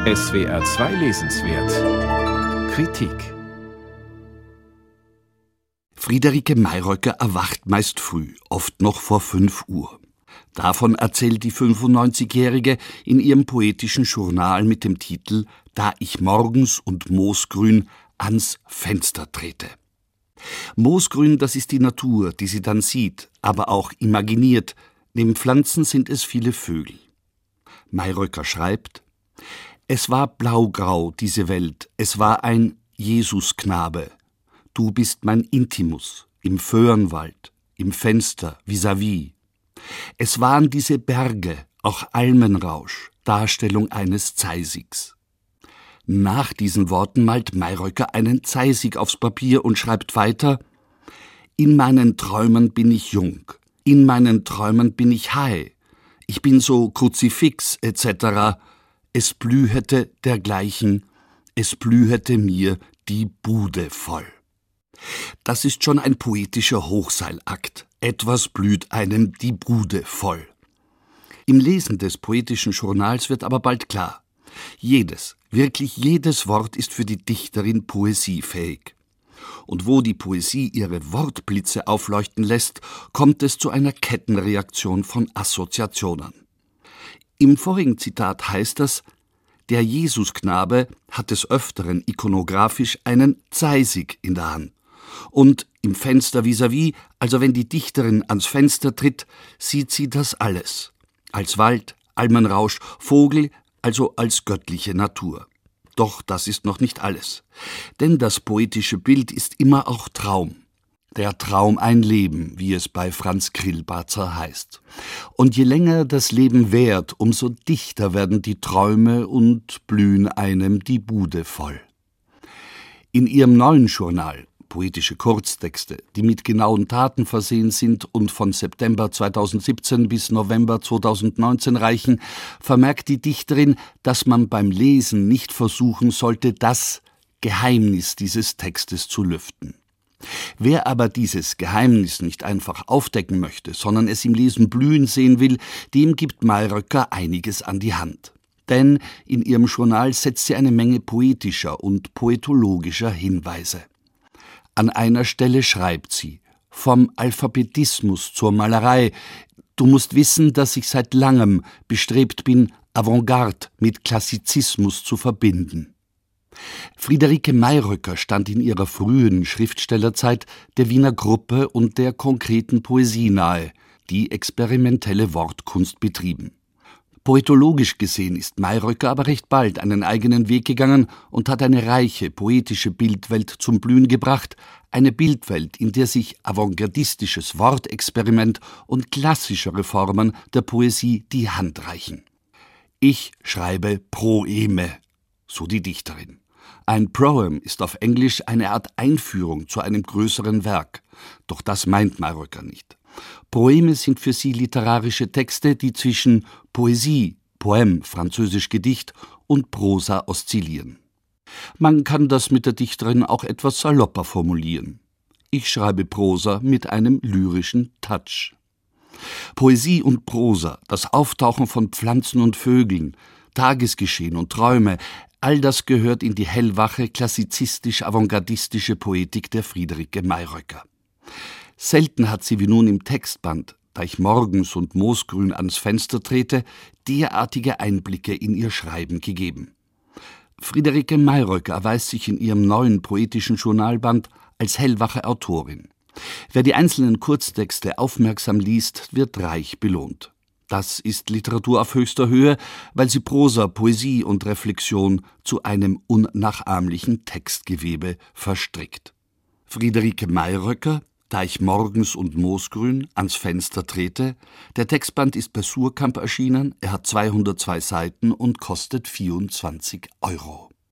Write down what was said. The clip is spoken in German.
SWR 2 Lesenswert Kritik. Friederike Mayröcker erwacht meist früh, oft noch vor 5 Uhr. Davon erzählt die 95-Jährige in ihrem poetischen Journal mit dem Titel »Da ich morgens und moosgrün ans Fenster trete«. Moosgrün, das ist die Natur, die sie dann sieht, aber auch imaginiert. Neben Pflanzen sind es viele Vögel. Mayröcker schreibt: »Es war blaugrau, diese Welt, es war ein Jesusknabe. Du bist mein Intimus, im Föhrenwald, im Fenster, vis-à-vis. Es waren diese Berge, auch Almenrausch, Darstellung eines Zeisigs.« Nach diesen Worten malt Mayröcker einen Zeisig aufs Papier und schreibt weiter: »In meinen Träumen bin ich jung, in meinen Träumen bin ich high, ich bin so Kruzifix etc. Es blühete dergleichen, es blühete mir die Bude voll.« Das ist schon ein poetischer Hochseilakt. Etwas blüht einem die Bude voll. Im Lesen des poetischen Journals wird aber bald klar: jedes, wirklich jedes Wort ist für die Dichterin poesiefähig. Und wo die Poesie ihre Wortblitze aufleuchten lässt, kommt es zu einer Kettenreaktion von Assoziationen. Im vorigen Zitat heißt das: Der Jesusknabe hat des Öfteren ikonografisch einen Zeisig in der Hand. Und im Fenster vis-à-vis, also wenn die Dichterin ans Fenster tritt, sieht sie das alles. Als Wald, Almenrausch, Vogel, also als göttliche Natur. Doch das ist noch nicht alles. Denn das poetische Bild ist immer auch Traum. Der Traum ein Leben, wie es bei Franz Grillparzer heißt. Und je länger das Leben währt, umso dichter werden die Träume und blühen einem die Bude voll. In ihrem neuen Journal Poetische Kurztexte, die mit genauen Taten versehen sind und von September 2017 bis November 2019 reichen, vermerkt die Dichterin, dass man beim Lesen nicht versuchen sollte, das Geheimnis dieses Textes zu lüften. Wer aber dieses Geheimnis nicht einfach aufdecken möchte, sondern es im Lesen blühen sehen will, dem gibt Mayröcker einiges an die Hand. Denn in ihrem Journal setzt sie eine Menge poetischer und poetologischer Hinweise. An einer Stelle schreibt sie: »Vom Alphabetismus zur Malerei. Du musst wissen, dass ich seit langem bestrebt bin, Avantgarde mit Klassizismus zu verbinden.« Friederike Mayröcker stand in ihrer frühen Schriftstellerzeit der Wiener Gruppe und der konkreten Poesie nahe, die experimentelle Wortkunst betrieben. Poetologisch gesehen ist Mayröcker aber recht bald einen eigenen Weg gegangen und hat eine reiche poetische Bildwelt zum Blühen gebracht, eine Bildwelt, in der sich avantgardistisches Wortexperiment und klassischere Formen der Poesie die Hand reichen. »Ich schreibe Proeme«, so die Dichterin. Ein Proem ist auf Englisch eine Art Einführung zu einem größeren Werk. Doch das meint Mayröcker nicht. Proeme sind für sie literarische Texte, die zwischen Poesie, Poème, französisch Gedicht, und Prosa oszillieren. Man kann das mit der Dichterin auch etwas salopper formulieren. Ich schreibe Prosa mit einem lyrischen Touch. Poesie und Prosa, das Auftauchen von Pflanzen und Vögeln, Tagesgeschehen und Träume, all das gehört in die hellwache, klassizistisch-avantgardistische Poetik der Friederike Mayröcker. Selten hat sie wie nun im Textband »Da ich morgens und moosgrün ans Fenster trete« derartige Einblicke in ihr Schreiben gegeben. Friederike Mayröcker erweist sich in ihrem neuen poetischen Journalband als hellwache Autorin. Wer die einzelnen Kurztexte aufmerksam liest, wird reich belohnt. Das ist Literatur auf höchster Höhe, weil sie Prosa, Poesie und Reflexion zu einem unnachahmlichen Textgewebe verstrickt. Friederike Mayröcker, »Da ich morgens und moosgrün ans Fenster trete«. Der Textband ist bei Suhrkamp erschienen, er hat 202 Seiten und kostet 24 €.